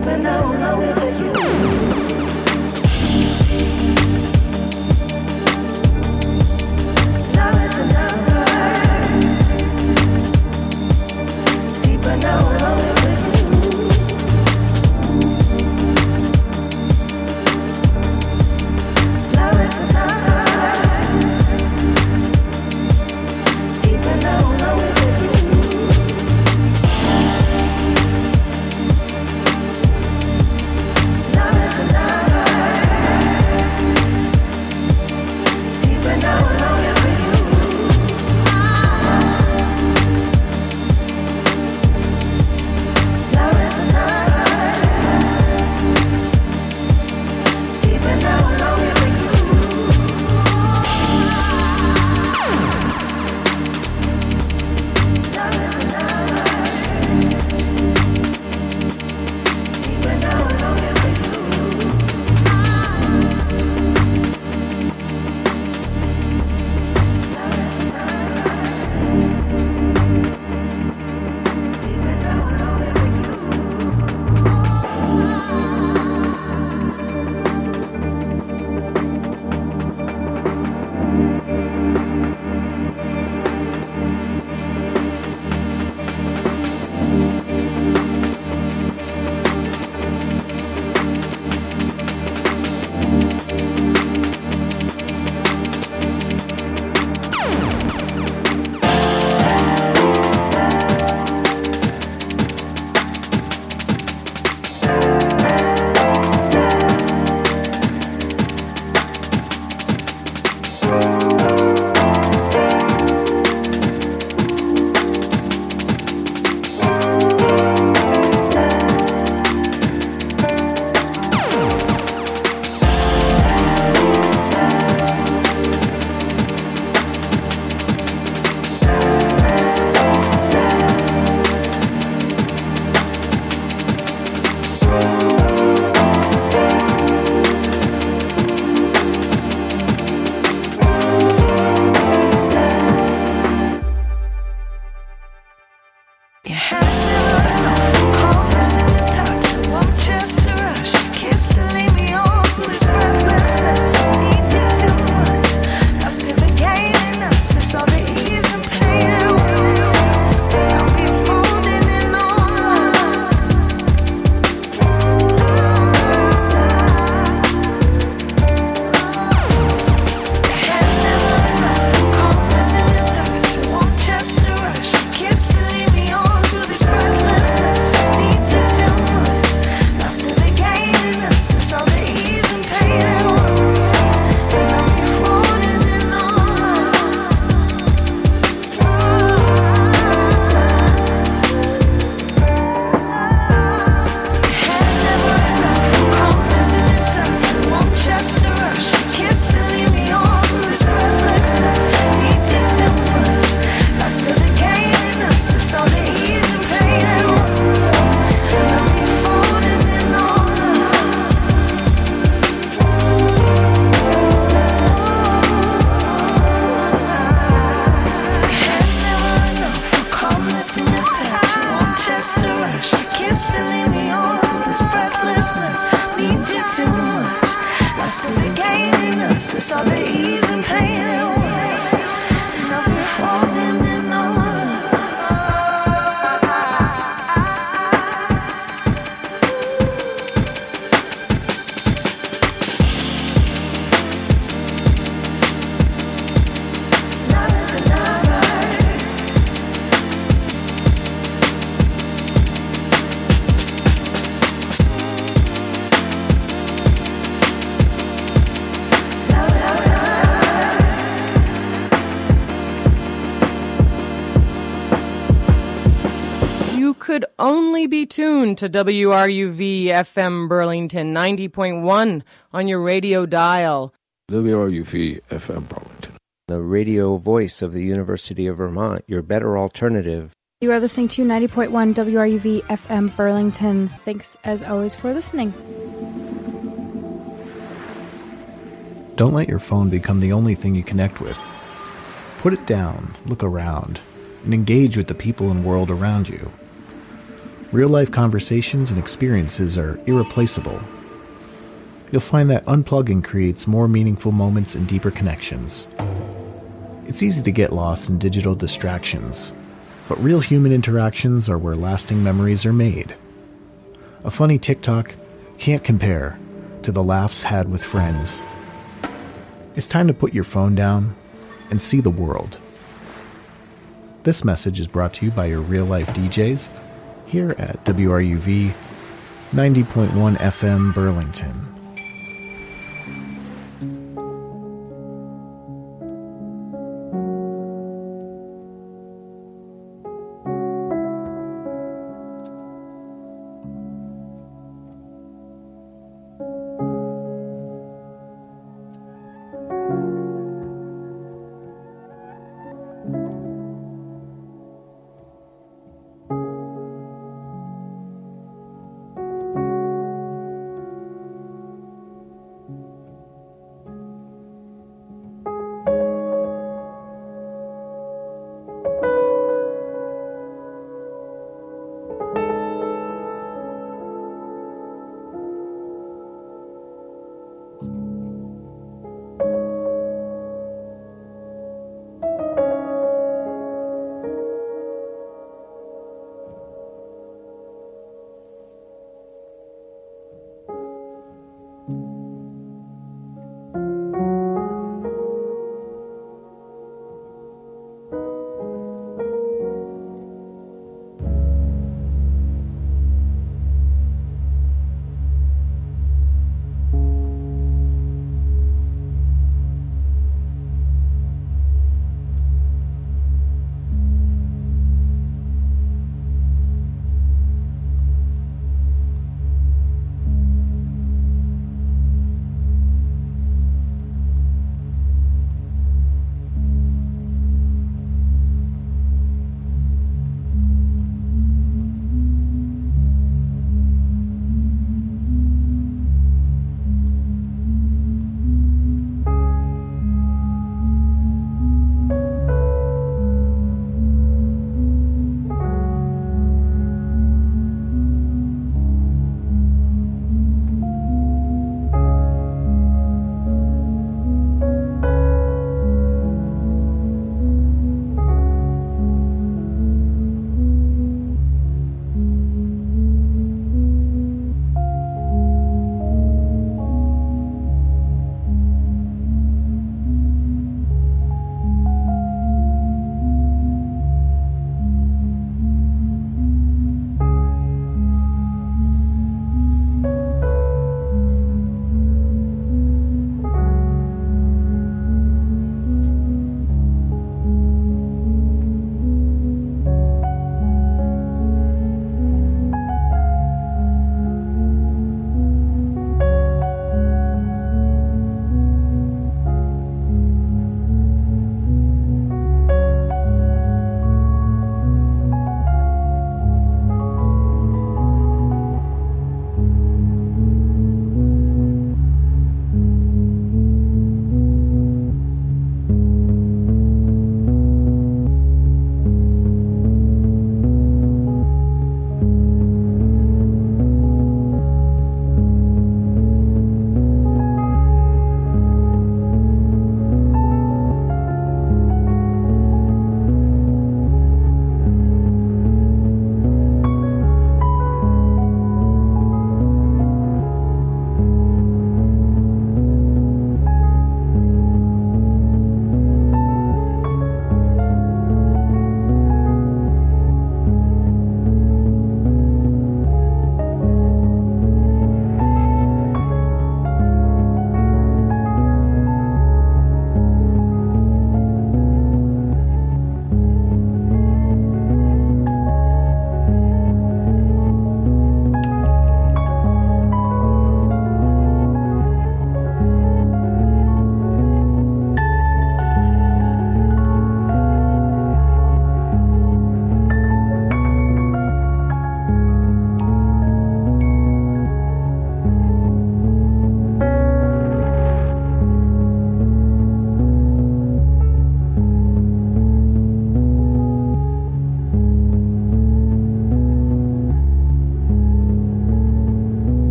could only be tuned to WRUV FM Burlington 90.1 on your radio dial. WRUV FM Burlington. The radio voice of the University of Vermont, your better alternative. You are listening to 90.1 WRUV FM Burlington. Thanks, as always, for listening. Don't let your phone become the only thing you connect with. Put it down, look around, and engage with the people and world around you. Real-life conversations and experiences are irreplaceable. You'll find that unplugging creates more meaningful moments and deeper connections. It's easy to get lost in digital distractions, but real human interactions are where lasting memories are made. A funny TikTok can't compare to the laughs had with friends. It's time to put your phone down and see the world. This message is brought to you by your real-life DJs here at WRUV 90.1 FM Burlington.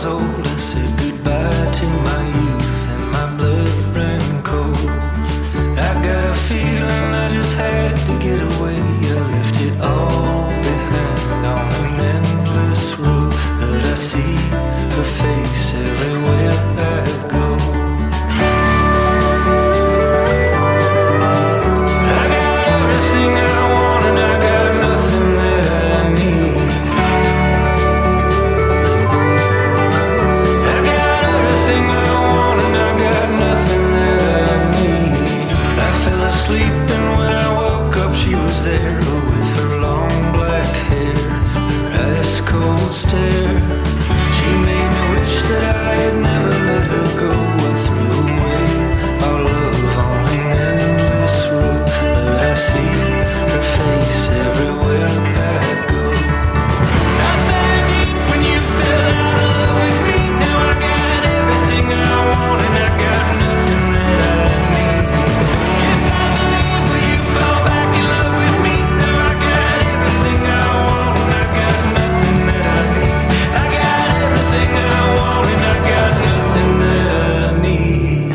was old, I said goodbye to my youth and my blood ran cold. I got a feeling I just had to get away. I left it all behind on an endless road, but I see her face everywhere I go. I got everything I want and I got nothing that I need. I got everything I want and I got nothing that I need. I fell asleep and when I woke up she was there with her long black hair, her ice cold stare. She made me wish that I had never let her go. I threw away our love on an endless road, but I see her face everywhere I go. I fell deep when you fell out of love with me. Now I got everything I want and I got nothing that I need. If I believe will you fall back in love with me. Now I got everything I want and I got nothing that I need. I got everything I want and I got nothing that I need.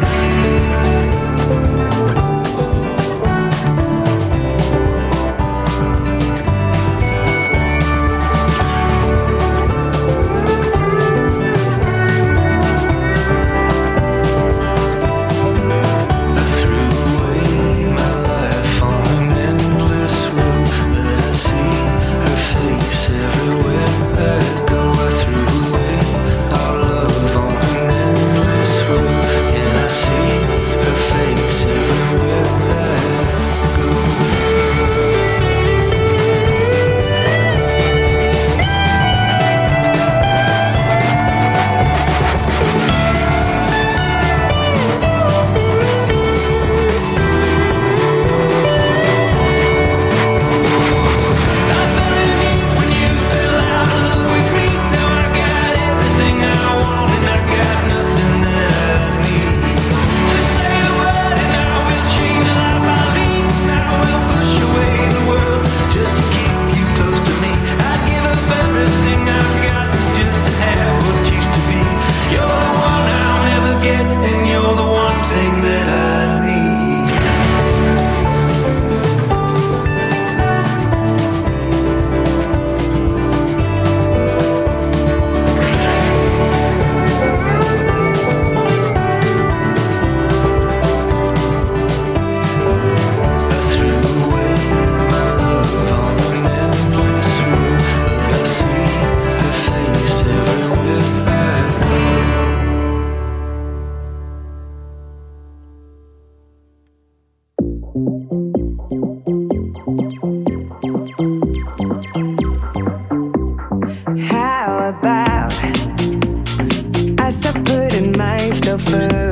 I threw away my life on an endless road, but I see her face everywhere I go. I threw away our love on an endless road, and I see her face everywhere I go. I fell in deep when you fell out of love with me. Now I got everything I want and I got nothing that I need. Just say the word and I will change the life I lead. And I will push away the world just to keep you close to me. I'd give up everything I've got just to have what used to be. You're the one I'll never get and you're the one thing that I need. I threw away my love on an endless road, but I see her face everywhere I go. How about I stop putting myself first?